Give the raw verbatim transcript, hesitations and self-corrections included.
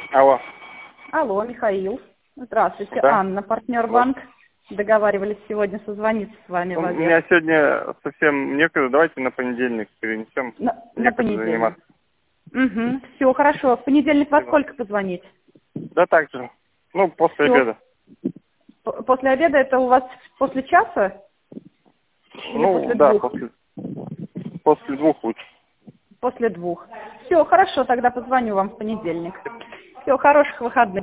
Алло. Алло, Михаил. Здравствуйте, Да? Анна, партнер-банк. Договаривались сегодня созвониться с вами Ну, в у обед. меня сегодня совсем некогда. Давайте на понедельник перенесем. На, на Некогда понедельник. заниматься. Угу. Все, хорошо. В понедельник во Спасибо. сколько позвонить? Да так же. Ну, после Все. обеда. После обеда это у вас после часа или Ну, после да, двух? после, после двух лучше. После двух. Все, хорошо, тогда позвоню вам в понедельник. Все, хороших выходных.